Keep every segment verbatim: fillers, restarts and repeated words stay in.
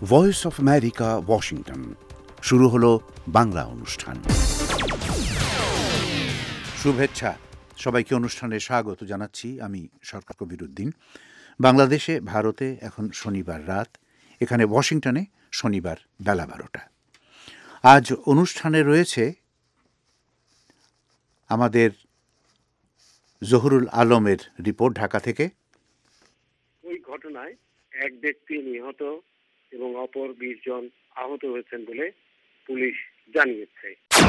Voice of America, Washington. শুরু হলো বাংলা অনুষ্ঠান। শুভেচ্ছা, সবাইকে অনুষ্ঠানে স্বাগত জানাচ্ছি। আমি সরকার কবির উদ্দিন। বাংলাদেশে, ভারতে এখন শনিবার রাত, এখানে ওয়াশিংটনে শনিবার বেলা বারোটা। আজ অনুষ্ঠানে রয়েছে আমাদের জহুরুল আলমের রিপোর্ট ঢাকা থেকে। ওই ঘটনায় এক ব্যক্তি নিহত এবং অপর বিশ জন আহত হয়েছেন বলে পুলিশ জানিয়েছে।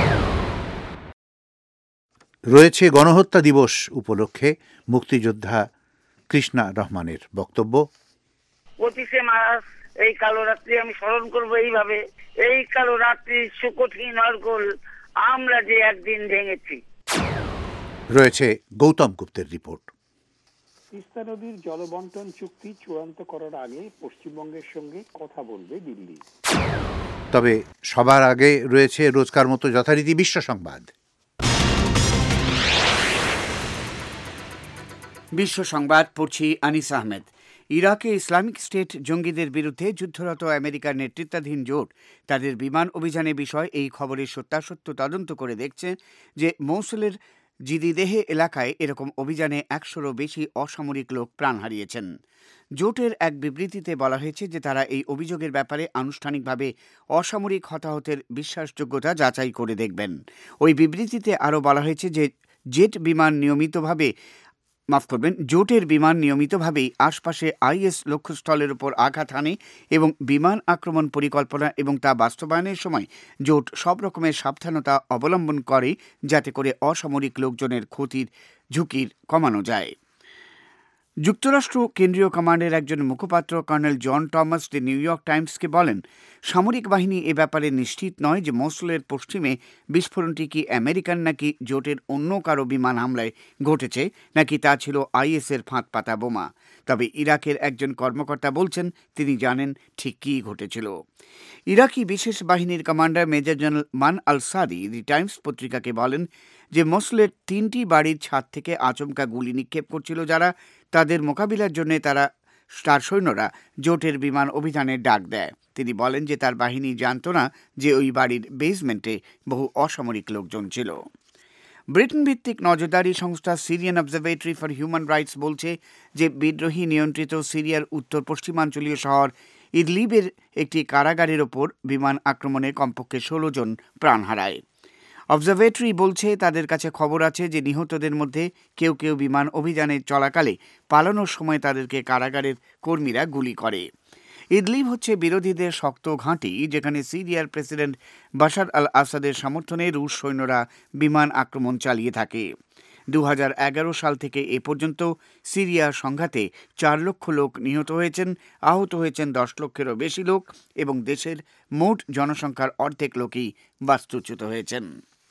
রয়েছে গণহত্যা দিবস উপলক্ষে মুক্তিযোদ্ধা কৃষ্ণা রহমানের বক্তব্য। পঁচিশে মার্চ এই কালো রাত্রি আমি স্মরণ করব এইভাবে, এই কালো রাত্রি সুকঠিন অর্গল আমরা যে একদিন ভেঙেছি। রয়েছে গৌতম গুপ্তের রিপোর্ট। তিস্তা নদীর জলবন্টন চুক্তি চূড়ান্ত করার আগে পশ্চিমবঙ্গের সঙ্গে কথা বলবে দিল্লি। তবে সবার আগে রয়েছে রোজকার মতো যথারীতি বিশ্ব সংবাদ। বিশ্ব সংবাদ পড়ছি আনিস আহমেদ। ইরাকে ইসলামিক স্টেট জঙ্গিদের বিরুদ্ধে যুদ্ধরত আমেরিকার নেতৃত্বাধীন জোট তাদের বিমান অভিযানের বিষয় এই খবরের সত্যাসত্য তদন্ত করে দেখছে যে মৌসুলের জিদিদেহে এলাকায় এরকম অভিযানে একশোরও বেশি অসামরিক লোক প্রাণ হারিয়েছেন। জোটের এক বিবৃতিতে বলা হয়েছে যে তারা এই অভিযোগের ব্যাপারে আনুষ্ঠানিকভাবে অসামরিক হতাহতের বিশ্বাসযোগ্যতা যাচাই করে দেখবেন। ওই বিবৃতিতে আরও বলা হয়েছে যে জেট বিমান নিয়মিতভাবে মাফ করবেন জোটের বিমান নিয়মিতভাবেই আশপাশে আইএস লক্ষ্যস্থলের উপর আঘাত হানে এবং বিমান আক্রমণ পরিকল্পনা এবং তা বাস্তবায়নের সময় জোট সব রকমের সাবধানতা অবলম্বন করে যাতে করে অসামরিক লোকজনের ক্ষতির ঝুঁকির কমানো যায়। যুক্তরাষ্ট্র কেন্দ্রীয় কমান্ডের একজন মুখপাত্র colonel John Thomas the New York টাইমসকে বলেন, সামরিক বাহিনী এ ব্যাপারে নিশ্চিত নয় যে মসুলের পশ্চিমে বিস্ফোরণটি কি আমেরিকান নাকি জোটের অন্য কারো বিমান হামলায় ঘটেছে নাকি তা ছিল আইএসের ফাঁদ পাতা বোমা। তবে ইরাকের একজন কর্মকর্তা বলছেন তিনি জানেন ঠিক কী ঘটেছিল। ইরাকি বিশেষ বাহিনীর কমান্ডার মেজর জেনারেল মান আল সাদি দি টাইমস পত্রিকাকে বলেন যে মসুলের তিনটি বাড়ির ছাদ থেকে আচমকা গুলি নিক্ষেপ করছিল যারা, তাদের মোকাবিলার জন্য তারা তার সৈন্যরা জোটের বিমান অভিযানের ডাক দেয়। তিনি বলেন যে তার বাহিনী জানত না যে ওই বাড়ির বেসমেন্টে বহু অসামরিক লোকজন ছিল। ব্রিটেন ভিত্তিক নজরদারি সংস্থা Syrian Observatory for Human Rights বলছে যে বিদ্রোহী নিয়ন্ত্রিত সিরিয়ার উত্তর পশ্চিমাঞ্চলীয় শহর ইদলিবের একটি কারাগারের ওপর বিমান আক্রমণে কমপক্ষে ষোলো জন প্রাণ হারায়। অবজারভেটরি বলছে তাদের কাছে খবর আছে যে নিহতদের মধ্যে কেউ কেউ বিমান অভিযানে চলাকালে পালানোর সময় তাদেরকে কারাগারের কর্মীরা গুলি করে। ইদলিব হচ্ছে বিরোধীদের শক্ত ঘাঁটি, যেখানে সিরিয়ার প্রেসিডেন্ট বাশার আল আসাদের সমর্থনে রুশ সৈন্যরা বিমান আক্রমণ চালিয়ে থাকে। দু হাজার এগারো সাল থেকে এ পর্যন্ত সিরিয়ার সংঘাতে চার লক্ষ লোক নিহত হয়েছেন, আহত হয়েছেন দশ লক্ষেরও বেশি লোক এবং দেশের মোট জনসংখ্যার অর্ধেক লোকই বাস্তুচ্যুত হয়েছেন।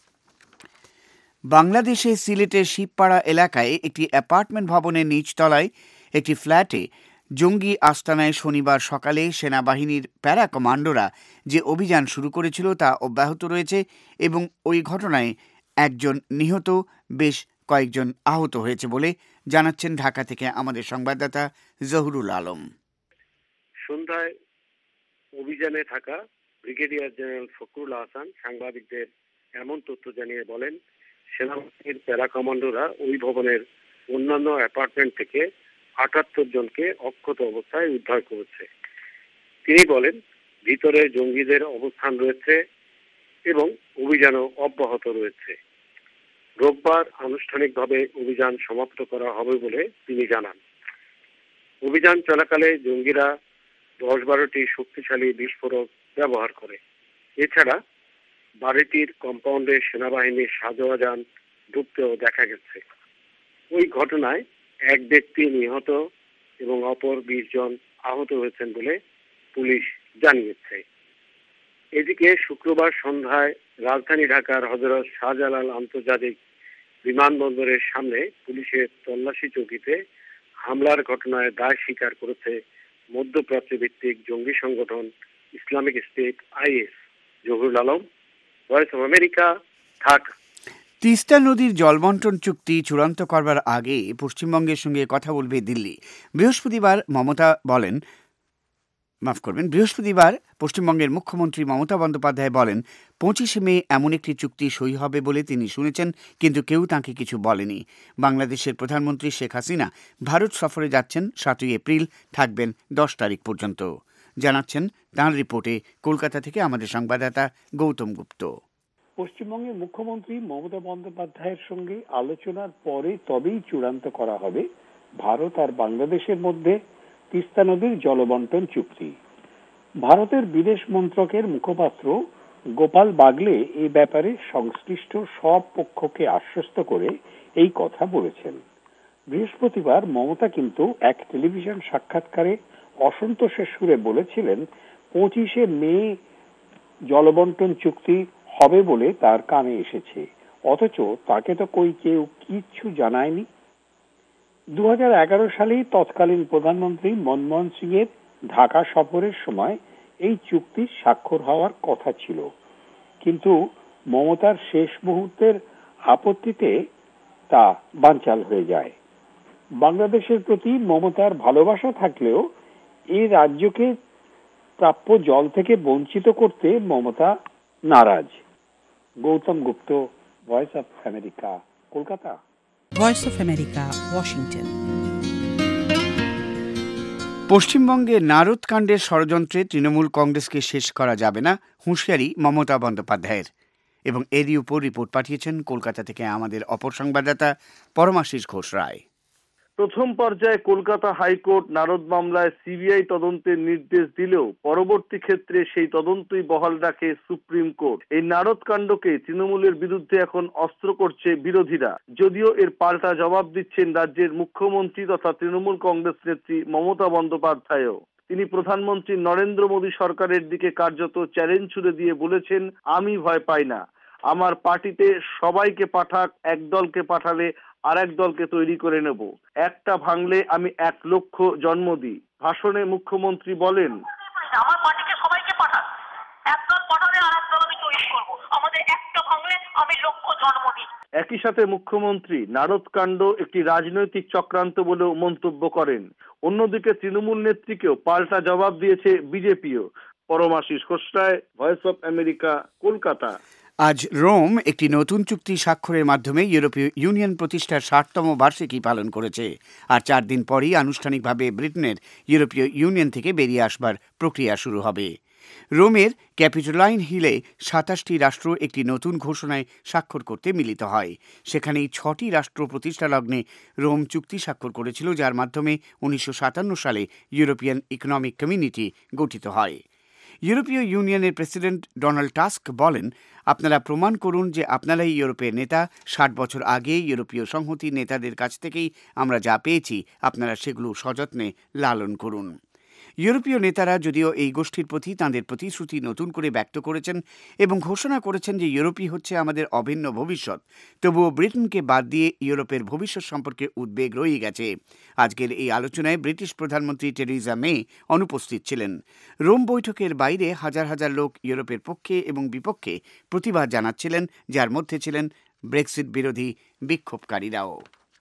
বাংলাদেশে সিলেটের শিবপাড়া এলাকায় একটি অ্যাপার্টমেন্ট ভবনের নিচতলায় একটি ফ্ল্যাটে জঙ্গি আস্তানায় শনিবার সকালে সেনাবাহিনীর প্যারা কমান্ডোরা যে অভিযান শুরু করেছিল তা অব্যাহত রয়েছে এবং ওই ঘটনায় একজন নিহত, বেশ কয়েকজন আহত হয়েছে বলে জানাচ্ছেন ঢাকা থেকে আমাদের সংবাদদাতা জহুরুল আলম। সন্ধ্যায় অভিযানে থাকা ব্রিগেডিয়ার জেনারেল ফখরুল আহসান সাংবাদিকদের এমন তথ্য জানিয়ে বলেন, সেনাবাহিনীর প্যারা কমান্ডোরা ওই ভবনের অন্যান্য অ্যাপার্টমেন্ট থেকে আটাত্তর জনকে অক্ষত অবস্থায় উদ্ধার করেছে। তিনি বলেন, ভিতরে জঙ্গিদের অবস্থান রয়েছে এবং অভিযানও অব্যাহত রয়েছে। রোববার আনুষ্ঠানিকভাবে অভিযান সমাপ্ত করা হবে বলে তিনি জানান। অভিযান চলাকালে জঙ্গিরা দশ বারোটি শক্তিশালী বিস্ফোরক ব্যবহার করে। এছাড়া বাড়িটির কম্পাউন্ডে সেনাবাহিনীর সাজোয়াজান ঢুকতেও দেখা গেছে। ওই ঘটনায় এক ব্যক্তি নিহত এবং অপর বিশ জন আহত হয়েছেন বলে পুলিশ জানিয়েছে। এদিকে শুক্রবার সন্ধ্যায় রাজধানী ঢাকার হযরত শাহজালাল আন্তর্জাতিক বিমানবন্দরের সামনে পুলিশের তল্লাশি চৌকিতে হামলার ঘটনায় দায় স্বীকার করেছে মধ্যপ্রাচ্য ভিত্তিক জঙ্গি সংগঠন Islamic State IS. Zahurul Alam, Voice of America, Dhaka. Teesta নদীর জলবন্টন চুক্তি চূড়ান্ত করবার আগে পশ্চিমবঙ্গের সঙ্গে কথা বলবে দিল্লি। বৃহস্পতিবার মমতা বলেন, মাফ করবেন, বৃহস্পতিবার পশ্চিমবঙ্গের মুখ্যমন্ত্রী মমতা বন্দ্যোপাধ্যায় বলেন পঁচিশে মে এমন একটি চুক্তি সই হবে বলে তিনি শুনেছেন, কিন্তু কেউ তাঁকে কিছু বলেনি। বাংলাদেশের প্রধানমন্ত্রী শেখ হাসিনা ভারত সফরে যাচ্ছেন সাতই এপ্রিল, থাকবেন দশ তারিখ পর্যন্ত। জানাচ্ছেন তাঁর রিপোর্টে কলকাতা থেকে আমাদের সংবাদদাতা গৌতম গুপ্ত। পশ্চিমবঙ্গের মুখ্যমন্ত্রী মমতা বন্দ্যোপাধ্যায়ের সঙ্গে আলোচনার পরে তবেই চূড়ান্ত করা হবে ভারত আর বাংলাদেশের মধ্যে তিস্তা নদীর জলবন্টন চুক্তি। ভারতের বিদেশ মন্ত্রকের মুখপাত্র গোপাল বাগলে এই ব্যাপারে সংশ্লিষ্ট সব পক্ষকে আশ্বস্ত করে এই কথা বলেছেন। বৃহস্পতিবার মমতা কিন্তু এক টেলিভিশন সাক্ষাৎকারে অসন্তোষের সুরে বলেছিলেন পঁচিশে মে জলবন্টন চুক্তি হবে বলে তার কানে এসেছে, অথচ তাকে তো কই কেউ কিচ্ছু জানায়নি। দু হাজার এগারো সালেই তৎকালীন প্রধানমন্ত্রী মনমোহন সিং এর ঢাকা সফরের সময় এই চুক্তি স্বাক্ষর হওয়ার কথা ছিল, কিন্তু মমতার শেষ মুহূর্তের আপত্তিতে তা বানচাল হয়ে যায়। বাংলাদেশের প্রতি মমতার ভালোবাসা থাকলেও এই রাজ্যকে প্রাপ্য জল থেকে বঞ্চিত করতে মমতা নারাজ। Gautam Gupta, Voice of America, Kolkata. Voice of America, Washington. পশ্চিমবঙ্গে নারদকাণ্ডের ষড়যন্ত্রে তৃণমূল কংগ্রেসকে শেষ করা যাবে না, হুঁশিয়ারি মমতা বন্দ্যোপাধ্যায়ের। এবং এরই উপর রিপোর্ট পাঠিয়েছেন কলকাতা থেকে আমাদের অপর সংবাদদাতা পরমাশিস ঘোষ রায়। প্রথম পর্যায়ে কলকাতা হাইকোর্ট নারদ মামলায় সিবিআই তদন্তের নির্দেশ দিলেও পরবর্তী ক্ষেত্রে সেই তদন্তই বহাল রাখে সুপ্রিম কোর্ট। এই নারদ কাণ্ডকে তৃণমূলের বিরুদ্ধে এখন অস্ত্র করছে বিরোধীরা, যদিও এর পাল্টা জবাব দিচ্ছেন রাজ্যের মুখ্যমন্ত্রী তথা তৃণমূল কংগ্রেস নেত্রী মমতা বন্দ্যোপাধ্যায়ও। তিনি প্রধানমন্ত্রী নরেন্দ্র মোদী সরকারের দিকে কার্যত চ্যালেঞ্জ ছুড়ে দিয়ে বলেছেন, আমি ভয় পাই না, আমার পার্টিতে সবাইকে পাঠাক, এক দলকে পাঠালে আর এক দলকে তৈরি করে নেব, একটা ভাঙলে আমি এক লক্ষ জন্ম দিই। ভাষণে মুখ্যমন্ত্রী বলেন, আমার পার্টিকে সবাইকে পাঠাক, একদল পাঠালে আর এক দল আমি তৈরি করব, আমাদের একটা ভাঙলে আমি লক্ষ জন্ম দিই। একই সাথে মুখ্যমন্ত্রী নারদকাণ্ড একটি রাজনৈতিক চক্রান্ত বলেও মন্তব্য করেন। অন্যদিকে তৃণমূল নেত্রীকেও পাল্টা জবাব দিয়েছে বিজেপিও। Paramashis Ghosh Roy, Voice of America, Kolkata. আজ রোম একটি নতুন চুক্তি স্বাক্ষরের মাধ্যমে ইউরোপীয় ইউনিয়ন প্রতিষ্ঠার ষাটতম বার্ষিকী পালন করেছে। আর চার দিন পরই আনুষ্ঠানিকভাবে ব্রিটেনের ইউরোপীয় ইউনিয়ন থেকে বেরিয়ে আসবার প্রক্রিয়া শুরু হবে। রোমের ক্যাপিটোলাইন হিলে সাতাশটি রাষ্ট্র একটি নতুন ঘোষণায় স্বাক্ষর করতে মিলিত হয়। সেখানেই ছটি রাষ্ট্র প্রতিষ্ঠা লগ্নে রোম চুক্তি স্বাক্ষর করেছিল, যার মাধ্যমে উনিশশো সাতান্ন সালে ইউরোপিয়ান ইকোনমিক কমিউনিটি গঠিত হয়। ইউরোপীয় ইউনিয়নের প্রেসিডেন্ট ডোনাল্ড টাস্ক বলেন, আপনারা প্রমাণ করুন যে আপনারাই ইউরোপের নেতা। ষাট বছর আগে ইউরোপীয় সংহতি নেতাদের কাছ থেকেই আমরা যা পেয়েছি, আপনারা সেগুলো সযত্নে লালন করুন। ইউরোপীয় নেতারা যদিও এই গোষ্ঠীর প্রতি তাঁদের প্রতিশ্রুতি নতুন করে ব্যক্ত করেছেন এবং ঘোষণা করেছেন যে ইউরোপই হচ্ছে আমাদের অভিন্ন ভবিষ্যৎ, তবুও ব্রিটেনকে বাদ দিয়ে ইউরোপের ভবিষ্যৎ সম্পর্কে উদ্বেগ রয়ে গেছে। আজকের এই আলোচনায় ব্রিটিশ প্রধানমন্ত্রী টেরিজা মে অনুপস্থিত ছিলেন। রোম বৈঠকের বাইরে হাজার হাজার লোক ইউরোপের পক্ষে এবং বিপক্ষে প্রতিবাদ জানাচ্ছিলেন, যার মধ্যে ছিলেন ব্রেক্সিট বিরোধী বিক্ষোভকারীরাও।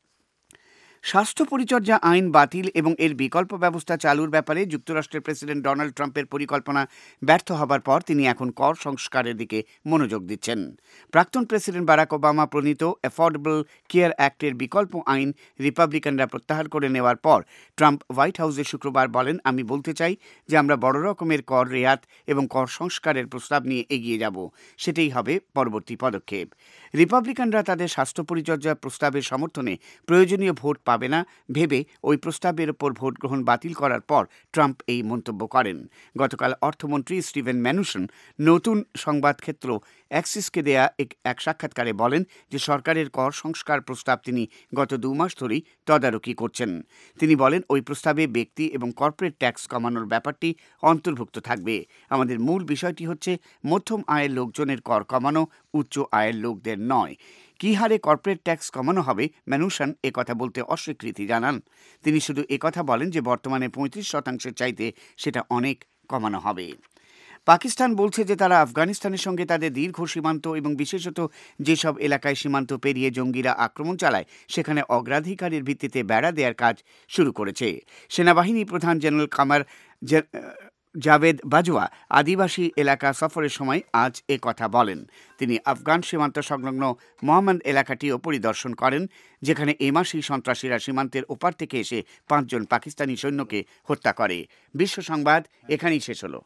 স্বাস্থ্য পরিচর্যা আইন বাতিল এবং এর বিকল্প ব্যবস্থা চালুর ব্যাপারে যুক্তরাষ্ট্রের প্রেসিডেন্ট ডোনাল্ড ট্রাম্পের পরিকল্পনা ব্যর্থ হবার পর তিনি এখন কর সংস্কারের দিকে মনোযোগ দিচ্ছেন। প্রাক্তন প্রেসিডেন্ট বারাক ওবামা প্রণীত অ্যাফোর্ডেবল কেয়ার অ্যাক্টের বিকল্প আইন রিপাবলিকানরা প্রত্যাহার করে নেওয়ার পর ট্রাম্প হোয়াইট হাউসে শুক্রবার বলেন, আমি বলতে চাই যে আমরা বড় রকমের কর রেয়াত এবং কর সংস্কারের প্রস্তাব নিয়ে এগিয়ে যাব। সেটাই হবে পরবর্তী পদক্ষেপ। রিপাবলিকানরা তাদের স্বাস্থ্য পরিচর্যা প্রস্তাবের সমর্থনে প্রয়োজনীয় ভোট পাবে না ভেবে ওই প্রস্তাবের ওপর ভোট গ্রহণ বাতিল করার পর ট্রাম্প এই মন্তব্য করেন। গতকাল অর্থমন্ত্রী স্টিভেন ম্যানুশন নতুন সংবাদক্ষেত্র অ্যাক্সিসকে দেয়া এক সাক্ষাৎকারে বলেন যে সরকারের কর সংস্কার প্রস্তাব তিনি গত দু মাস ধরেই তদারকি করছেন। তিনি বলেন, ওই প্রস্তাবে ব্যক্তি এবং কর্পোরেট ট্যাক্স কমানোর ব্যাপারটি অন্তর্ভুক্ত থাকবে। আমাদের মূল বিষয়টি হচ্ছে মধ্যম আয়ের লোকজনের কর কমানো, উচ্চ আয়ের লোকদের নয়। কী হারে কর্পোরেট ট্যাক্স কমানো হবে, ম্যানুশন একথা বলতে অস্বীকৃতি জানান। তিনি শুধু একথা বলেন যে বর্তমানে পঁয়ত্রিশ শতাংশের চাইতে সেটা অনেক কমানো হবে। পাকিস্তান বলছে যে তারা আফগানিস্তানের সঙ্গে তাদের দীর্ঘ সীমান্ত এবং বিশেষত যেসব এলাকায় সীমান্ত পেরিয়ে জঙ্গিরা আক্রমণ চালায় সেখানে অগ্রাধিকারের ভিত্তিতে বেড়া দেওয়ার কাজ শুরু করেছে। সেনাবাহিনী প্রধান জেনারেল কামার জাভেদ বাজওয়া আদিবাসী এলাকা সফরের সময় আজ এ কথা বলেন। তিনি আফগান সীমান্ত সংলগ্ন মোহাম্মদ এলাকাটিও পরিদর্শন করেন, যেখানে এ মাসেই সন্ত্রাসীরা সীমান্তের ওপার থেকে এসে পাঁচজন পাকিস্তানি সৈন্যকে হত্যা করে। বিশ্ব সংবাদ এখানেই শেষ হলো।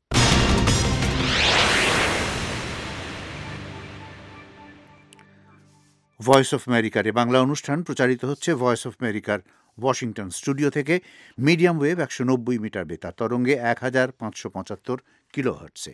ভয়েস অফ আমেরিকার এ বাংলা অনুষ্ঠান প্রচারিত হচ্ছে ভয়েস অফ আমেরিকার ওয়াশিংটন স্টুডিও থেকে মিডিয়াম ওয়েভ একশো নব্বই মিটার বেতার তরঙ্গে এক হাজার পাঁচশো পঁচাত্তর কিলো হার্টসে।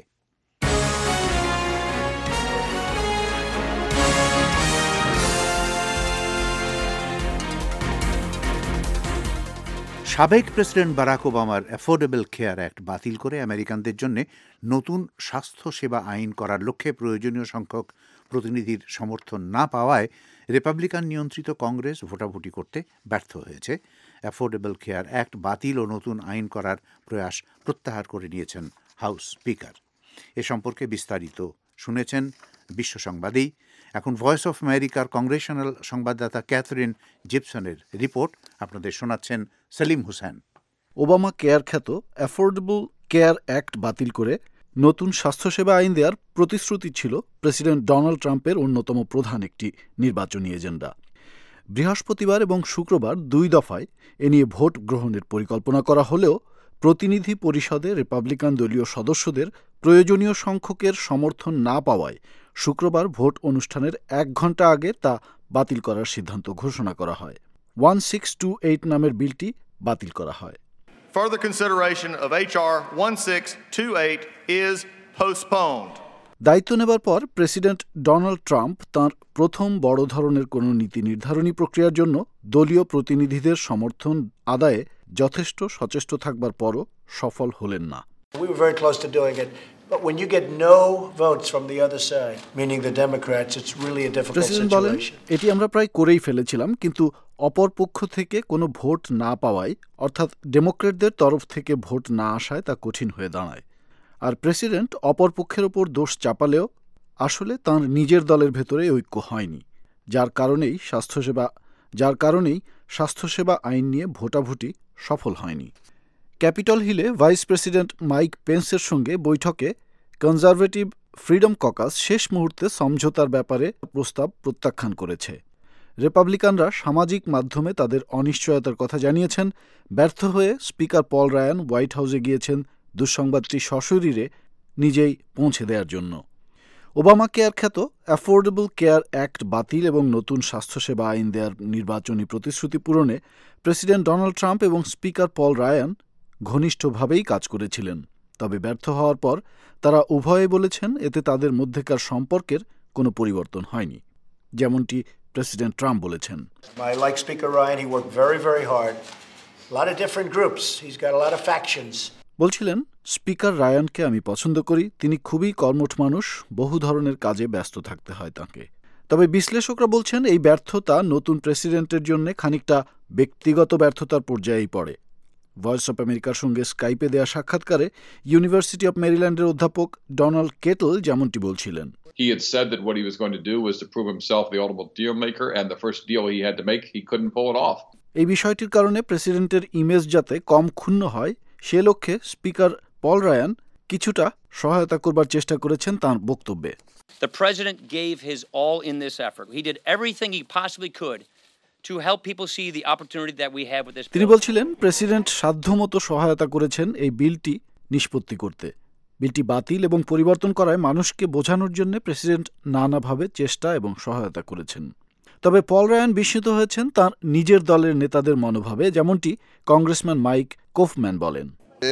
সাবেক প্রেসিডেন্ট বারাক ওবামার অ্যাফোর্ডেবল কেয়ার অ্যাক্ট বাতিল করে আমেরিকানদের জন্য নতুন স্বাস্থ্য সেবা আইন করার লক্ষ্যে প্রয়োজনীয় সংখ্যক প্রতিনিধির সমর্থন না পাওয়ায় রিপাবলিকান নিয়ন্ত্রিত কংগ্রেস ভোটাভুটি করতে ব্যর্থ হয়েছে। অ্যাফোর্ডেবল কেয়ার অ্যাক্ট বাতিল ও নতুন আইন করার প্রয়াস প্রত্যাহার করে নিয়েছেন হাউস স্পিকার। এ সম্পর্কে বিস্তারিত শুনেছেন বিশ্ব সংবাদেই। এখন ভয়েস অফ আমেরিকার কংগ্রেশনাল সংবাদদাতা ক্যাথরিন জিপসনের রিপোর্ট আপনাদের শোনাচ্ছেন সেলিম হোসেন। ওবামা কেয়ার খ্যাত অ্যাফোর্ডেবল কেয়ার অ্যাক্ট বাতিল করে নতুন স্বাস্থ্যসেবা আইন দেওয়ার প্রতিশ্রুতি ছিল প্রেসিডেন্ট ডোনাল্ড ট্রাম্পের অন্যতম প্রধান একটি নির্বাচনী এজেন্ডা। বৃহস্পতিবার এবং শুক্রবার দুই দফায় এ নিয়ে ভোট গ্রহণের পরিকল্পনা করা হলেও প্রতিনিধি পরিষদে রিপাবলিকান দলীয় সদস্যদের প্রয়োজনীয় সংখ্যকের সমর্থন না পাওয়ায় শুক্রবার ভোট অনুষ্ঠানের এক ঘণ্টা আগে তা বাতিল করার সিদ্ধান্ত ঘোষণা করা হয়। ওয়ান সিক্স টু এইট নামের বিলটি বাতিল করা হয়। Further consideration of H R one six two eight is postponed. দায়িত্ব নেবার পর প্রেসিডেন্ট ডোনাল্ড ট্রাম্প তাঁর প্রথম বড় ধরনের কোনো নীতি নির্ধারণী প্রক্রিয়ার জন্য দলীয় প্রতিনিধিদের সমর্থন আদায়ে যথেষ্ট সচেষ্ট থাকবার পরও সফল হলেন না। We were very close to doing it, but when you get no votes from the other side, meaning the Democrats, it's really a difficult president বলেন, এটি আমরা প্রায় করেই ফেলেছিলাম, কিন্তু অপর পক্ষ থেকে কোনো ভোট না পাওয়ায়, অর্থাৎ ডেমোক্রেটদের তরফ থেকে ভোট না আসায় তা কঠিন হয়ে দাঁড়ায়। আর প্রেসিডেন্ট অপর পক্ষের ওপর দোষ চাপালেও আসলে তাঁর নিজের দলের ভেতরে ঐক্য হয়নি, যার কারণেই স্বাস্থ্যসেবা যার কারণেই স্বাস্থ্যসেবা আইন নিয়ে ভোটাভুটি সফল হয়নি। ক্যাপিটল হিলে ভাইস প্রেসিডেন্ট মাইক পেন্সের সঙ্গে বৈঠকে কনজারভেটিভ ফ্রিডম ককাস শেষ মুহূর্তে সমঝোতার ব্যাপারে প্রস্তাব প্রত্যাখ্যান করেছে। রিপাবলিকানরা সামাজিক মাধ্যমে তাদের অনিশ্চয়তার কথা জানিয়েছেন। ব্যর্থ হয়ে স্পিকার পল রায়ান হোয়াইট হাউসে গিয়েছেন দুঃসংবাদটি সশরীরে নিজেই পৌঁছে দেওয়ার জন্য। ওবামা কেয়ার খ্যাত অ্যাফোর্ডেবল কেয়ার অ্যাক্ট বাতিল এবং নতুন স্বাস্থ্যসেবা আইন দেওয়ার নির্বাচনী প্রতিশ্রুতি পূরণে প্রেসিডেন্ট ডোনাল্ড ট্রাম্প এবং স্পিকার পল রায়ান ঘনিষ্ঠভাবেই কাজ করেছিলেন। তবে ব্যর্থ হওয়ার পর তারা উভয়ে বলেছেন এতে তাদের মধ্যেকার সম্পর্কের কোনো পরিবর্তন হয়নি, যেমনটি প্রেসিডেন্ট ট্রাম্প বলেছেন। I like Speaker Ryan. He worked very, very hard. A lot of different groups. He's got a lot of factions. বলছিলেন, স্পিকার রায়ানকে আমি পছন্দ করি, তিনি খুবই কর্মঠ মানুষ, বহু ধরনের কাজে ব্যস্ত থাকতে হয় তাঁকে। তবে বিশ্লেষকরা বলছেন এই ব্যর্থতা নতুন প্রেসিডেন্টের জন্য খানিকটা ব্যক্তিগত ব্যর্থতার পর্যায়েই পড়ে। ভয়েস অফ আমেরিকার সঙ্গে স্কাইপে দেয়া সাক্ষাৎকারে ইউনিভার্সিটি অব মেরিল্যান্ডের অধ্যাপক ডোনাল্ড কেটল যেমনটি বলছিলেন। He had said that what he was going to do was to prove himself the ultimate deal maker, and the first deal he had to make, he couldn't pull it off. এই বিষয়টির কারণে প্রেসিডেন্টের image যাতে কম ক্ষুণ্ণ হয় সে লক্ষ্যে speaker Paul Ryan কিছুটা সহায়তা করবার চেষ্টা করেছেন তাঁর বক্তব্যে। The president gave his all in this effort. He did everything he possibly could to help people see the opportunity that we have with this bill. তিনি বলছিলেন, প্রেসিডেন্ট সাধ্যমতো সহায়তা করেছেন এই বিলটি নিষ্পত্তি করতে। বিলটি বাতিল এবং পরিবর্তন করায় মানুষকে বোঝানোর জন্য প্রেসিডেন্ট নানাভাবে চেষ্টা এবং সহায়তা করেছেন। তবে পল রায়ান বিস্মিত হয়েছেন তাঁর নিজের দলের নেতাদের মনোভাবে, যেমনটি কংগ্রেসম্যান মাইক কোফম্যান বলেন।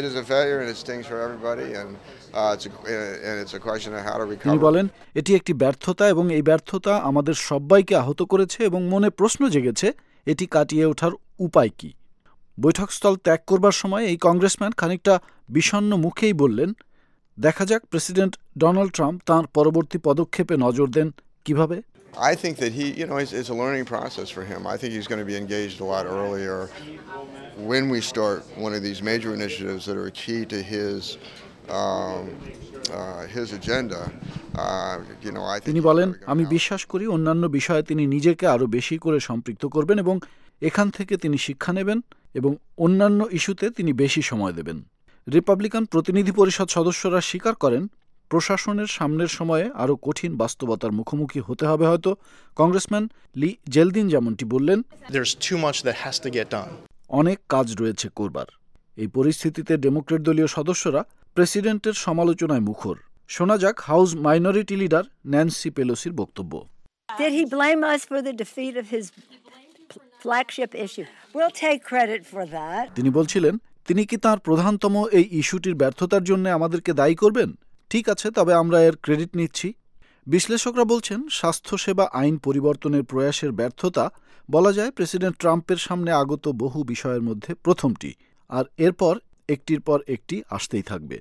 তিনি বলেন, এটি একটি ব্যর্থতা এবং এই ব্যর্থতা আমাদের সবাইকে আহত করেছে এবং মনে প্রশ্ন জেগেছে এটি কাটিয়ে ওঠার উপায় কি। বৈঠকস্থল ত্যাগ করবার সময় এই কংগ্রেসম্যান খানিকটা বিষণ্ণ মুখেই বললেন, দেখা যাক প্রেসিডেন্ট ডোনাল্ড ট্রাম্প তাঁর পরবর্তী পদক্ষেপে নজর দেন কিভাবে। I think that he, you know, it's, it's a learning process for him. I think he's going to be engaged a lot earlier when we start one of these major initiatives that are key to his um, uh, his agenda. Uh, you know, I think তিনি বলেন, আমি বিশ্বাস করি অন্যান্য বিষয়ে তিনি নিজেকে আরো বেশি করে সম্পৃক্ত করবেন এবং এখান থেকে তিনি শিক্ষা নেবেন এবং অন্যান্য ইস্যুতে তিনি বেশি সময় দেবেন। রিপাবলিকান প্রতিনিধি পরিষদ সদস্যরা স্বীকার করেন, প্রশাসনের সামনের সময়ে আরও কঠিন বাস্তবতার মুখোমুখি হতে হবে হয়তো। কংগ্রেসম্যান লি জেলদিন যেমনটি বললেন, অনেক কাজ রয়েছে করবার। এই পরিস্থিতিতে ডেমোক্রেট দলীয় সদস্যরা প্রেসিডেন্টের সমালোচনায় মুখর। শোনা যাক হাউস মাইনরিটি লিডার ন্যান্সি পেলোসির বক্তব্য। Did he blame us for the defeat of his flagship issue? We'll take credit for that. তিনি বলছিলেন, তিনি কি তার প্রধানতম এই ইস্যুটির ব্যর্থতার জন্য আমাদেরকে দায়ী করবেন? ঠিক আছে, তবে আমরা এর ক্রেডিট নিচ্ছি। বিশ্লেষকরা বলছেন, স্বাস্থ্যসেবা আইন পরিবর্তনের প্রয়াসের ব্যর্থতা বলা যায় প্রেসিডেন্ট ট্রাম্পের সামনে আগত বহু বিষয়ের মধ্যে প্রথমটি, আর এরপর একটির পর একটি আসতেই থাকবে।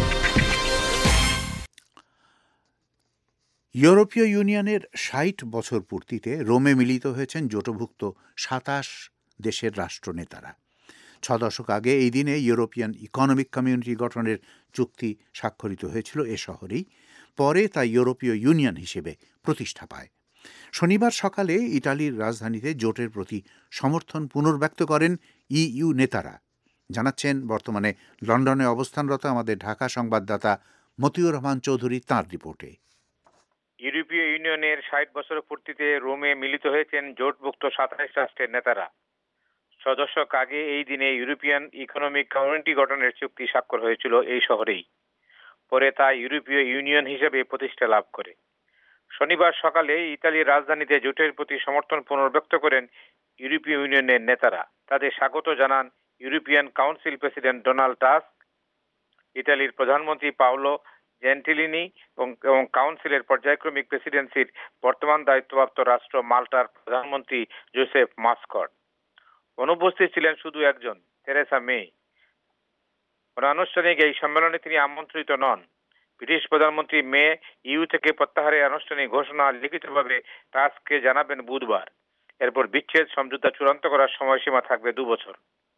ইউরোপীয় ইউনিয়নের ষাট বছর পূর্তিতে রোমে মিলিত হয়েছেন জোটভুক্ত সাতাশ দেশের রাষ্ট্রনেতারা। ছ দশক আগে এই দিনে ইউরোপিয়ান ইকোনমিক কমিউনিটি গঠনের চুক্তি স্বাক্ষরিত হয়েছিল এ শহরেই। পরে তা ইউরোপীয় ইউনিয়ন হিসেবে প্রতিষ্ঠা পায়। শনিবার সকালে ইটালির রাজধানীতে জোটের প্রতি সমর্থন পুনর্ব্যক্ত করেন ইইউ নেতারা। জানাচ্ছেন বর্তমানে লন্ডনে অবস্থানরত আমাদের ঢাকা সংবাদদাতা মতিউর রহমান চৌধুরী তাঁর রিপোর্টে। ইউরোপীয় ইউনিয়নের ষাট বছর পূর্তিতে রোমে মিলিত হয়েছেন জোটভুক্ত সাতাশ রাষ্ট্রের নেতারা। ছ দশক আগে এই দিনে ইউরোপিয়ান ইকোনমিক কমিউনিটি গঠনের চুক্তি স্বাক্ষর হয়েছিল এই শহরেই। পরে তা ইউরোপীয় ইউনিয়ন হিসেবে প্রতিষ্ঠা লাভ করে। শনিবার সকালে ইতালির রাজধানীতে জোটের প্রতি সমর্থন পুনর্ব্যক্ত করেন ইউরোপীয় ইউনিয়নের নেতারা। তাদের স্বাগত জানান European Council president Donald Tusk, ইতালির প্রধানমন্ত্রী পাওলো জেন্টিলিনি এবং কাউন্সিলের পর্যায়ক্রমিক প্রেসিডেন্সির বর্তমান দায়িত্বপ্রাপ্ত রাষ্ট্র মাল্টার প্রধানমন্ত্রী জোসেফ মাসকট। অনুপস্থিত ছিলেন শুধু একজন, থেরেসা মে। অনানুষ্ঠানিক এই সম্মেলনে তিনি আমন্ত্রিত নন। ব্রিটিশ প্রধানমন্ত্রী মে ইউ থেকে প্রত্যাহারের আনুষ্ঠানিক ঘোষণা লিখিতভাবে টাস্ককে জানাবেন বুধবার। এরপর বিচ্ছেদ সমঝোতা চূড়ান্ত করার সময়সীমা থাকবে দু বছর।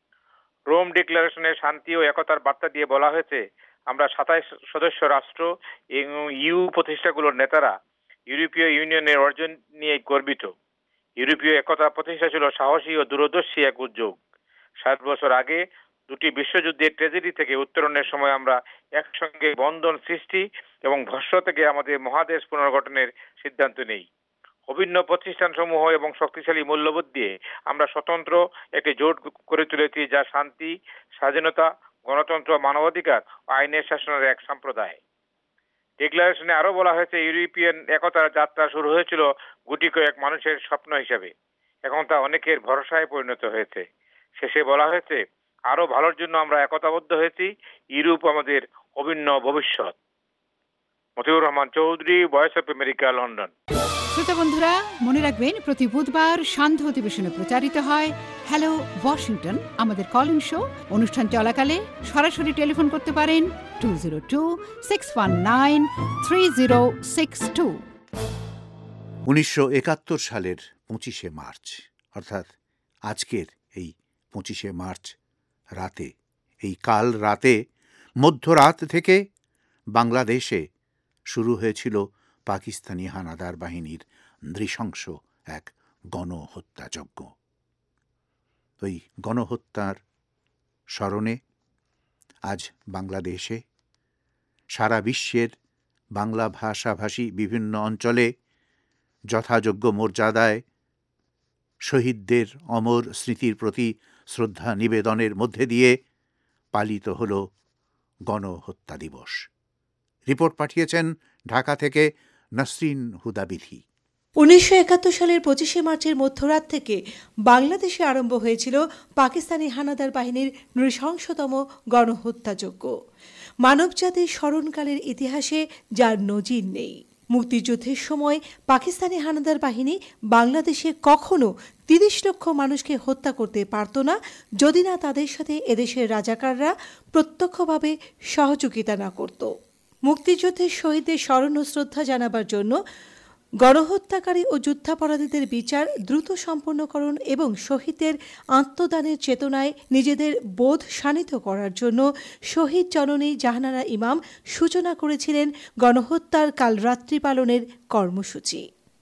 রোম ডিক্লারেশনে শান্তি ও একতার বার্তা দিয়ে বলা হয়েছে, আমরা সাতাশ সদস্য রাষ্ট্র এবং ইউ প্রতিষ্ঠাগুলোর নেতারা ইউরোপীয় ইউনিয়নের অর্জন নিয়ে গর্বিত। ইউরোপীয় একতা প্রতিষ্ঠা ছিল সাহসী ও দূরদর্শী এক উদ্যোগ। ষাট বছর আগে দুটি বিশ্বযুদ্ধের ট্র্যাজেডি থেকে উত্তরণের সময় আমরা একসঙ্গে বন্ধন সৃষ্টি এবং ভস্ম থেকে আমাদের মহাদেশ পুনর্গঠনের সিদ্ধান্ত নেই। অভিন্ন প্রতিষ্ঠানসমূহ এবং শক্তিশালী মূল্যবোধ দিয়ে আমরা স্বতন্ত্র একটি জোট করে তুলেছি, যা শান্তি, স্বাধীনতা, গণতন্ত্র, মানবাধিকার ও আইনের শাসনের এক সম্প্রদায়। ডিক্লারেশনে আরো বলা হয়েছে, ইউরোপিয়ান একতার যাত্রা শুরু হয়েছিল গুটি কয়েক মানুষের স্বপ্ন হিসেবে, এখন তা অনেকের ভরসায় পরিণত হয়েছে। শেষে বলা হয়েছে, আরো ভালোর জন্য আমরা একতাবদ্ধ হয়েছি, ইউরোপ আমাদের অভিন্ন ভবিষ্যৎ। Motiur Rahman Chowdhury, Voice of America, London. শ্রোতা বন্ধুরা, মনে রাখবেন প্রতি বুধবার সান্ধ্য অধিবেশনে প্রচারিত হয় হ্যালো ওয়াশিংটন, আমাদের কল ইন শো। অনুষ্ঠান চলাকালে সরাসরি টেলিফোন করতে পারেন two zero two six one nine three zero six two. উনিশশো একাত্তর সালের পঁচিশে মার্চ, অর্থাৎ আজকের এই পঁচিশে মার্চ রাতে, এই কাল রাতে মধ্যরাত থেকে বাংলাদেশে শুরু হয়েছিল পাকিস্তানি হানাদার বাহিনীর নৃশংস এক গণহত্যাযজ্ঞ। ওই গণহত্যার স্মরণে আজ বাংলাদেশে, সারা বিশ্বের বাংলা ভাষাভাষী বিভিন্ন অঞ্চলে যথাযোগ্য মর্যাদায় শহীদদের অমর স্মৃতির প্রতি শ্রদ্ধা নিবেদনের মধ্যে দিয়ে পালিত হল গণহত্যা দিবস। রিপোর্ট পাঠিয়েছেন ঢাকা থেকে নাসরিন হুদা বিথি। উনিশশো একাত্তর সালের পঁচিশে মার্চের মধ্যরাত থেকে বাংলাদেশে আরম্ভ হয়েছিল পাকিস্তানি হানাদার বাহিনীর নৃশংসতম গণহত্যাযজ্ঞ। মানবজাতির স্মরণকালের ইতিহাসে যার নজির নেই। মুক্তিযুদ্ধের সময় পাকিস্তানি হানাদার বাহিনী বাংলাদেশে কখনো তিরিশ লক্ষ মানুষকে হত্যা করতে পারত না, যদি না তাদের সাথে এদেশের রাজাকাররা প্রত্যক্ষভাবে সহযোগিতা না করত। মুক্তিযুদ্ধের শহীদদের স্মরণ ও শ্রদ্ধা জানাবার জন্য গণহত্যাকারী ও যুদ্ধাপরাধীদের বিচার দ্রুত সম্পন্নকরণ এবং শহীদদের আত্মদানের চেতনায় নিজেদের বোধ শানিত করার জন্য শহীদ জননী জাহানারা ইমাম সূচনা করেছিলেন গণহত্যার কাল রাত্রি পালনের কর্মসূচি।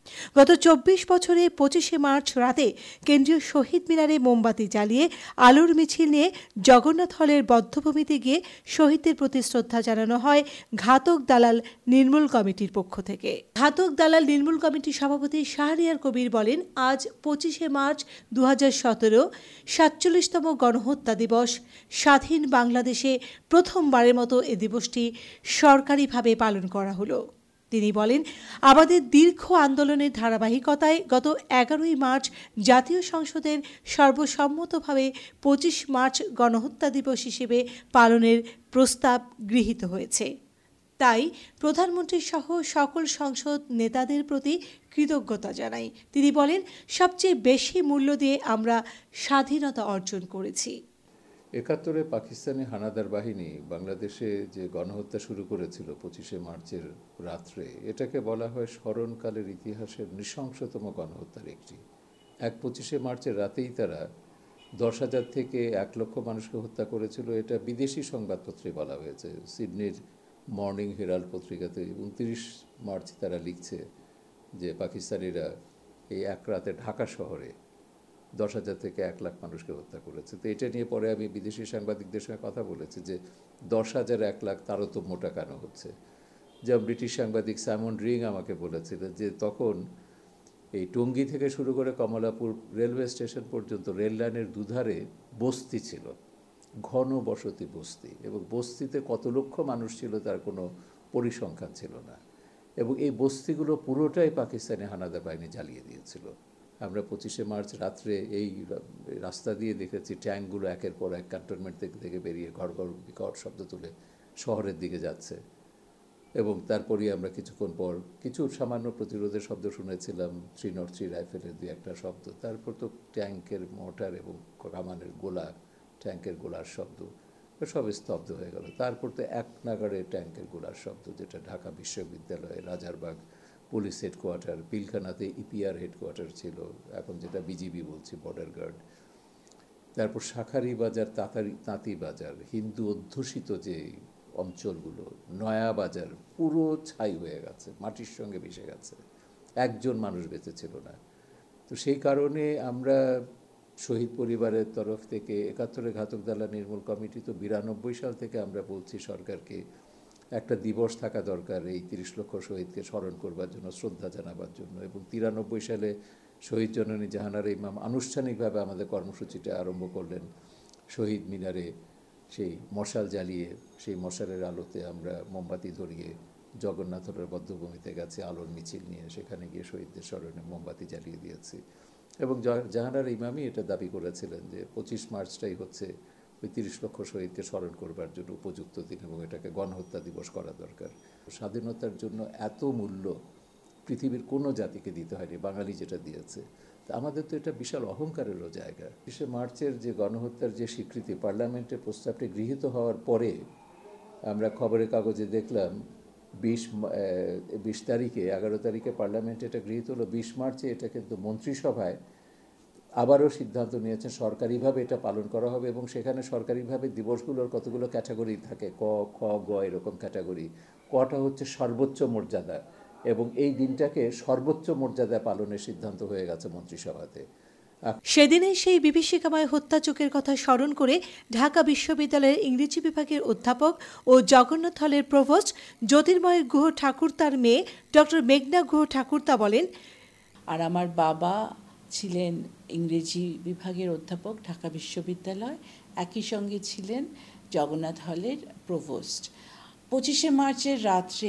গত চব্বিশ বছরে পঁচিশে মার্চ রাতে কেন্দ্রীয় শহীদ মিনারে মোমবাতি জ্বালিয়ে আলোর মিছিল নিয়ে জগন্নাথ হলের বধ্যভূমিতে গিয়ে শহীদদের প্রতি শ্রদ্ধা জানানো হয় ঘাতক দালাল নির্মূল কমিটির পক্ষ থেকে। ঘাতক দালাল নির্মূল কমিটির সভাপতি শাহরিয়ার কবির বলেন, আজ পঁচিশে মার্চ দু হাজার সতেরো সাতচল্লিশতম গণহত্যা দিবস। স্বাধীন বাংলাদেশে প্রথমবারের মতো এ দিবসটি সরকারিভাবে পালন করা হলো। তিনি বলেন, আমাদের দীর্ঘ আন্দোলনের ধারাবাহিকতায় গত এগারোই মার্চ জাতীয় সংসদের সর্বসম্মতভাবে পঁচিশ মার্চ গণহত্যা দিবস হিসেবে পালনের প্রস্তাব গৃহীত হয়েছে। তাই প্রধানমন্ত্রী সহ সকল সংসদ নেতাদের প্রতি কৃতজ্ঞতা জানাই। তিনি বলেন, সবচেয়ে বেশি মূল্য দিয়ে আমরা স্বাধীনতা অর্জন করেছি। একাত্তরে পাকিস্তানি হানাদার বাহিনী বাংলাদেশে যে গণহত্যা শুরু করেছিল পঁচিশে মার্চের রাত্রে, এটাকে বলা হয় স্মরণকালের ইতিহাসের নৃশংসতম গণহত্যার একটি। এক পঁচিশে মার্চের রাতেই তারা দশ হাজার থেকে এক লক্ষ মানুষকে হত্যা করেছিল। এটা বিদেশি সংবাদপত্রে বলা হয়েছে। সিডনির মর্নিং হেরাল্ড পত্রিকাতে উনত্রিশ মার্চ তারা লিখছে যে পাকিস্তানিরা এই এক রাতে ঢাকা শহরে দশ হাজার থেকে এক লাখ মানুষকে হত্যা করেছে। তো এটা নিয়ে পরে আমি বিদেশি সাংবাদিকদের সঙ্গে কথা বলেছি যে দশ হাজার এক লাখ তারতম্যটা কেন হচ্ছে। যেমন ব্রিটিশ সাংবাদিক সাইমন রিং আমাকে বলেছিল যে তখন এই টঙ্গী থেকে শুরু করে কমলাপুর রেলওয়ে স্টেশন পর্যন্ত রেল লাইনের দুধারে বস্তি ছিল, ঘন বসতি বস্তি, এবং বস্তিতে কত লক্ষ মানুষ ছিল তার কোনো পরিসংখ্যান ছিল না, এবং এই বস্তিগুলো পুরোটাই পাকিস্তানি হানাদার বাহিনী জ্বালিয়ে দিয়েছিল। আমরা পঁচিশে মার্চ রাত্রে এই রাস্তা দিয়ে দেখেছি ট্যাঙ্কগুলো একের পর এক ক্যান্টনমেন্ট থেকে থেকে বেরিয়ে ঘর ঘর বিকট শব্দ তুলে শহরের দিকে যাচ্ছে, এবং তারপরই আমরা কিছুক্ষণ পর কিছু সামান্য প্রতিরোধের শব্দ শুনেছিলাম, থ্রি নট থ্রি রাইফেলের দুই একটা শব্দ, তারপর তো ট্যাঙ্কের মোটর এবং কামানের গোলা, ট্যাঙ্কের গোলার শব্দ, সব স্তব্ধ হয়ে গেল। তারপর তো এক নাগাড়ে ট্যাঙ্কের গোলার শব্দ, যেটা ঢাকা বিশ্ববিদ্যালয়ে রাজারবাগ পুলিশ হেডকোয়ার্টার, পিলখানাতে ইপিআর হেডকোয়ার্টার ছিল, এখন যেটা বিজিবি বলছি, বর্ডার গার্ড। তারপর শাঁখারি বাজার, তাঁতারি তাঁতি বাজার, হিন্দু অধ্যুষিত যে অঞ্চলগুলো, নয়া বাজার পুরো ছাই হয়ে গেছে, মাটির সঙ্গে মিশে গেছে, একজন মানুষ বেঁচে ছিল না। তো সেই কারণে আমরা শহীদ পরিবারের তরফ থেকে একাত্তরে ঘাতক দালাল নির্মূল কমিটি তো বিরানব্বই সাল থেকে আমরা বলছি সরকারকে একটা দিবস থাকা দরকার এই তিরিশ লক্ষ শহীদকে স্মরণ করবার জন্য, শ্রদ্ধা জানাবার জন্য। এবং তিরানব্বই সালে শহীদ জননী জাহানারা ইমাম আনুষ্ঠানিকভাবে আমাদের কর্মসূচিটা আরম্ভ করলেন শহীদ মিনারে সেই মশাল জ্বালিয়ে, সেই মশালের আলোতে আমরা মোমবাতি ধরিয়ে জগন্নাথের বধ্যভূমিতে গেছি আলোর মিছিল নিয়ে, সেখানে গিয়ে শহীদদের স্মরণে মোমবাতি জ্বালিয়ে দিয়েছি। এবং জাহানারা ইমামই এটা দাবি করেছিলেন যে পঁচিশ মার্চটাই হচ্ছে ওই তিরিশ লক্ষ শহীদকে স্মরণ করবার জন্য উপযুক্ত দিন, এবং এটাকে গণহত্যা দিবস করা দরকার। স্বাধীনতার জন্য এত মূল্য পৃথিবীর কোনো জাতিকে দিতে হয়নি, বাঙালি যেটা দিয়েছে। তা আমাদের তো এটা বিশাল অহংকারেরও জায়গা। বিশে মার্চের যে গণহত্যার যে স্বীকৃতি, পার্লামেন্টের প্রস্তাবটি গৃহীত হওয়ার পরে আমরা খবরের কাগজে দেখলাম বিশ বিশ তারিখে এগারো তারিখে পার্লামেন্টে এটা গৃহীত হলো, বিশ মার্চে এটা কিন্তু মন্ত্রিসভায় আবারও সিদ্ধান্ত নিয়েছেন সরকারিভাবে এটা পালন করা হবে। এবং সেখানে সরকারিভাবে দিবসগুলোর কতগুলো ক্যাটাগরি থাকে, ক খ গ এরকম ক্যাটাগরি। কটা হচ্ছে সর্বোচ্চ মর্যাদা, এবং এই দিনটাকে সর্বোচ্চ মর্যাদা পালনের সিদ্ধান্ত হয়ে গেছে মন্ত্রিসভাতে। সেদিনের সেই বিভীষিকাময় হত্যাযজ্ঞের কথা স্মরণ করে ঢাকা বিশ্ববিদ্যালয়ের ইংরেজি বিভাগের অধ্যাপক ও জগন্নাথ হলের প্রভোস্ট জ্যোতির্ময় গুহ ঠাকুরতার মেয়ে ডক্টর মেঘনা গুহ ঠাকুরতা বলেন, আর আমার বাবা ছিলেন ইংরেজি বিভাগের অধ্যাপক ঢাকা বিশ্ববিদ্যালয়, একই সঙ্গে ছিলেন জগন্নাথ হলের প্রভোস্ট। পঁচিশে মার্চের রাত্রে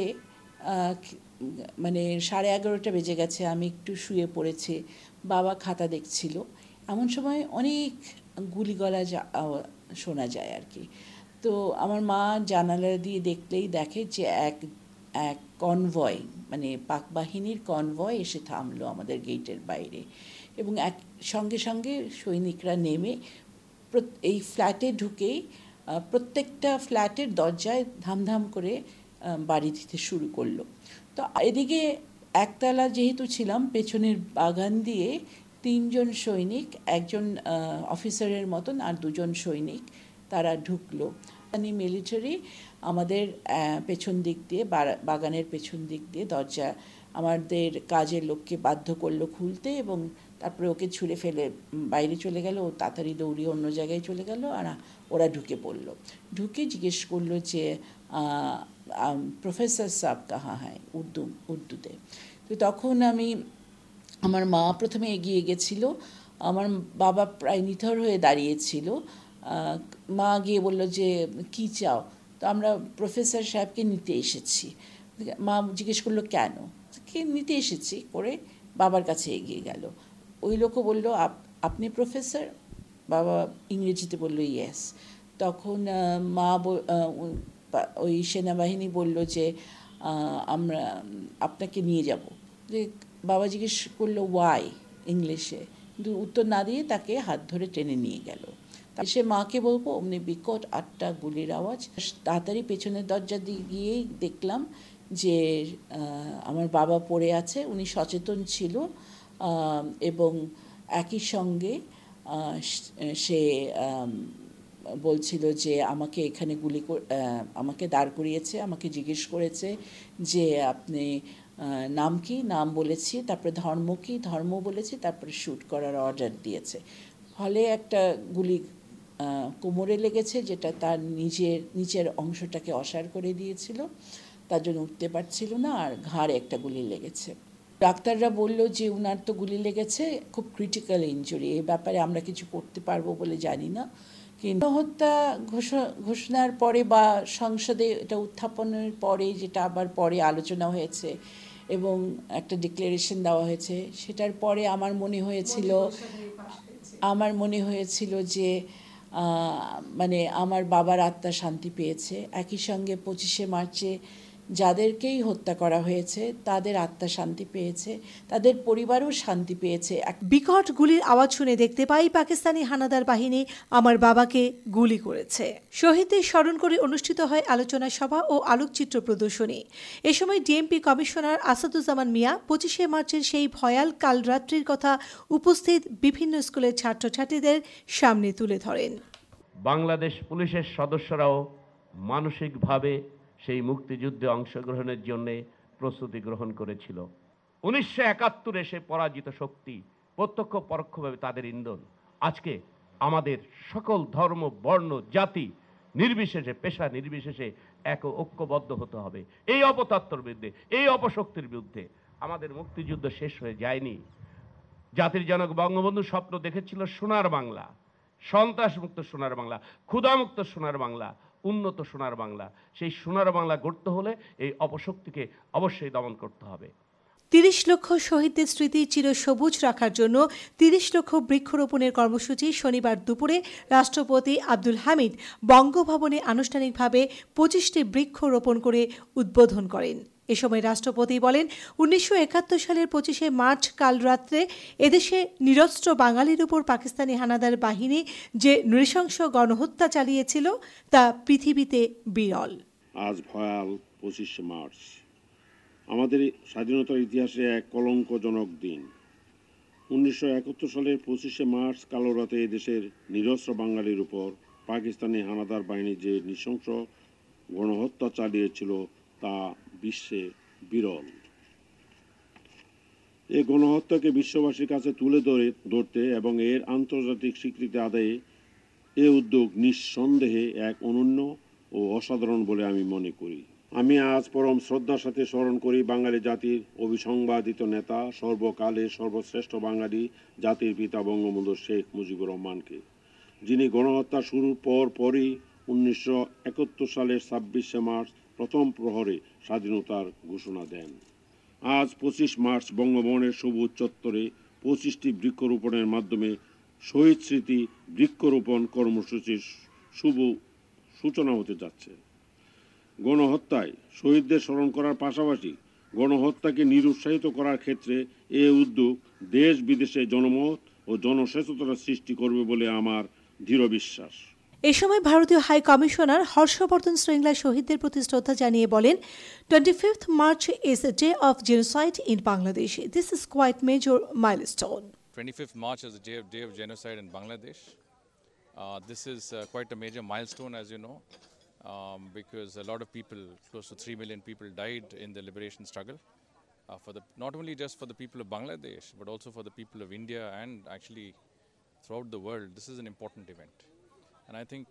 মানে সাড়ে এগারোটা বেজে গেছে, আমি একটু শুয়ে পড়েছি, বাবা খাতা দেখছিল, এমন সময় অনেক গুলিগলা শোনা যায় আর কি। তো আমার মা জানালা দিয়ে দেখলেই দেখে যে এক এক কনভয়, মানে পাক বাহিনীর কনভয় এসে থামলো আমাদের গেটের বাইরে, এবং এক সঙ্গে সঙ্গে সৈনিকরা নেমে এই ফ্ল্যাটে ঢুকেই প্রত্যেকটা ফ্ল্যাটের দরজায় ধামধাম করে বাড়ি দিতে শুরু করলো। তো এদিকে একতলা যেহেতু ছিলাম, পেছনের বাগান দিয়ে তিনজন সৈনিক, একজন অফিসারের মতন আর দুজন সৈনিক, তারা ঢুকলো। মিলিটারি আমাদের পেছন দিক দিয়ে, বাগানের পেছন দিক দিয়ে দরজা আমাদের কাজের লোককে বাধ্য করলো খুলতে এবং তারপরে ওকে ছুঁড়ে ফেলে বাইরে চলে গেল। ও তাড়াতাড়ি দৌড়িয়ে অন্য জায়গায় চলে গেল আর ওরা ঢুকে পড়লো। ঢুকে জিজ্ঞেস করলো যে প্রফেসর সাহেব কাহা হ্যায়, উর্দু উর্দুতে। তো তখন আমি, আমার মা প্রথমে এগিয়ে গেছিল, আমার বাবা প্রায় নিথর হয়ে দাঁড়িয়েছিল। মা গিয়ে বলল যে কি চাও? তো আমরা প্রফেসর সাহেবকে নিতে এসেছি। মা জিজ্ঞেস করলো কেন? কে নিতে এসেছি করে বাবার কাছে এগিয়ে গেল। ওই লোকও বলল আপনি প্রফেসর? বাবা ইংরেজিতে বলল ইয়েস। তখন মা ওই সেনাবাহিনী বলল যে আমরা আপনাকে নিয়ে যাব। যে বাবা জিজ্ঞেস করলো ওয়াই ইংলিশে, কিন্তু উত্তর না দিয়ে তাকে হাত ধরে টেনে নিয়ে গেল। সে মাকে বলবো অমনি বিকট আটটা গুলির আওয়াজ। তাড়াতাড়ি পেছনের দরজা দিয়ে গিয়েই দেখলাম যে আমার বাবা পড়ে আছে। উনি সচেতন ছিল এবং একই সঙ্গে সে বলছিল যে আমাকে এখানে গুলি আমাকে দাঁড় করিয়েছে, আমাকে জিজ্ঞেস করেছে যে আপনি নাম কি? নাম বলেছি, তারপরে ধর্ম কি? ধর্ম বলেছি, তারপরে শ্যুট করার অর্ডার দিয়েছে। ফলে একটা গুলি কোমরে লেগেছে, যেটা তার নিজের নিচের অংশটাকে অসাড় করে দিয়েছিল, তার জন্য উঠতে পারছিল না, আর ঘাড়ে একটা গুলি লেগেছে। ডাক্তাররা বলল যে উনার তো গুলি লেগেছে, খুব ক্রিটিক্যাল ইনজুরি, এই ব্যাপারে আমরা কিছু করতে পারবো বলে জানি না। কিন্তু হত্যা ঘোষণার পরে বা সংসদে এটা উত্থাপনের পরে, যেটা আবার পরে আলোচনা হয়েছে এবং একটা ডিক্লারেশন দেওয়া হয়েছে, সেটার পরে আমার মনে হয়েছিল আমার মনে হয়েছিল যে মানে আমার বাবার আত্মা শান্তি পেয়েছে। একই সঙ্গে পঁচিশে মার্চে যাদেরকেই হত্যা করা হয়েছে তাদের আত্মা শান্তি পেয়েছে, তাদের পরিবারও শান্তি পেয়েছে। বিকট গুলির আওয়াজ শুনে দেখতে পাই পাকিস্তানি হানাদার বাহিনী আমার বাবাকে গুলি করেছে। শহীদদের স্মরণ করে অনুষ্ঠিত হয় আলোচনা সভা ও আলোকচিত্র প্রদর্শনী। এ সময় ডিএমপি কমিশনার আসাদুজ্জামান মিয়া পঁচিশে মার্চের সেই ভয়াল কাল রাত্রির কথা উপস্থিত বিভিন্ন স্কুলের ছাত্রছাত্রীদের সামনে তুলে ধরেন। বাংলাদেশ পুলিশের সদস্যরাও মানসিকভাবে সেই মুক্তিযুদ্ধে অংশগ্রহণের জন্য প্রস্তুতি গ্রহণ করেছিল। উনিশশো একাত্তরে সে পরাজিত শক্তি প্রত্যক্ষ পরোক্ষভাবে তাদের ইন্ধন। আজকে আমাদের সকল ধর্ম, বর্ণ, জাতি নির্বিশেষে, পেশা নির্বিশেষে এক ঐক্যবদ্ধ হতে হবে এই অপতত্ত্বের বিরুদ্ধে, এই অপশক্তির বিরুদ্ধে। আমাদের মুক্তিযুদ্ধ শেষ হয়ে যায়নি। জাতির জনক বঙ্গবন্ধু স্বপ্ন দেখেছিল সোনার বাংলা, সন্ত্রাসমুক্ত সোনার বাংলা, ক্ষুধামুক্ত সোনার বাংলা, উন্নত সোনার বাংলা। সেই সোনার বাংলা গড়তে হলে এই অপশক্তিকে অবশ্যই দমন করতে হবে। তিরিশ লক্ষ শহীদদের স্মৃতি চিরসবুজ রাখার জন্য তিরিশ লক্ষ বৃক্ষরোপণের কর্মসূচি শনিবার দুপুরে রাষ্ট্রপতি আব্দুল হামিদ বঙ্গভবনে আনুষ্ঠানিকভাবে পঁচিশটি বৃক্ষ রোপণ করে উদ্বোধন করেন। এ সময় রাষ্ট্রপতি বলেন, উনিশশো একাত্তর সালের পঁচিশে মার্চ কাল রাত্রে এদেশে নিরস্ত্র বাঙালির উপর পাকিস্তানি হানাদার বাহিনী যে নৃশংস গণহত্যা চালিয়েছিল তা পৃথিবীতে বিরল। আজ ভয়াল পঁচিশে মার্চ আমাদের স্বাধীনতার ইতিহাসে এক কলঙ্কজনক দিন। উনিশশো একাত্তর সালের পঁচিশে মার্চ কালো রাতে এদেশের নিরস্ত্র বাঙালির উপর পাকিস্তানি হানাদার বাহিনী যে নৃশংস গণহত্যা চালিয়েছিল তা বিশ্বে বিরল। এই গণহত্যাকে বিশ্ববাসীর কাছে তুলে ধরে ধরতে এবং এর আন্তর্জাতিক স্বীকৃতি আদায়ে এ উদ্যোগ নিঃসন্দেহে এক অনন্য ও অসাধারণ বলে আমি মনে করি। আমি আজ পরম শ্রদ্ধার সাথে স্মরণ করি বাঙালি জাতির অবিসংবাদিত নেতা, সর্বকালের সর্বশ্রেষ্ঠ বাঙালি জাতির পিতা বঙ্গবন্ধু শেখ মুজিবুর রহমানকে, যিনি গণহত্যা শুরুর পর পরই উনিশশো একাত্তর সালের ছাব্বিশে মার্চ প্রথম প্রহরে স্বাধীনতার ঘোষণা দেন। আজ পঁচিশ মার্চ বঙ্গভবনের সবুজ চত্বরে পঁচিশটি বৃক্ষরোপণের মাধ্যমে শহীদ স্মৃতি বৃক্ষরোপণ কর্মসূচির শুভ সূচনা হতে যাচ্ছে। গণহত্যায় শহীদদের স্মরণ করার পাশাপাশি গণহত্যাকে নিরুৎসাহিত করার ক্ষেত্রে এ উদ্যোগ দেশ বিদেশে জনমত ও জনসচেতনতা সৃষ্টি করবে বলে আমার দৃঢ় বিশ্বাস। এ সময় ভারতীয় হাই কমিশনার হর্ষবর্ধন শ্রীংলা শহীদদের প্রতি শ্রদ্ধা জানিয়ে বলেন, twenty fifth March is a day of genocide in Bangladesh. This is quite major milestone. twenty-fifth March is a day of, day of genocide in Bangladesh. Uh, this is uh, quite a major milestone, as you know, um, because a lot of people, close to three million people, died in the liberation struggle. uh, for the not only just for the people of Bangladesh, but also for the people of India and actually throughout the world. This is an important event, and I think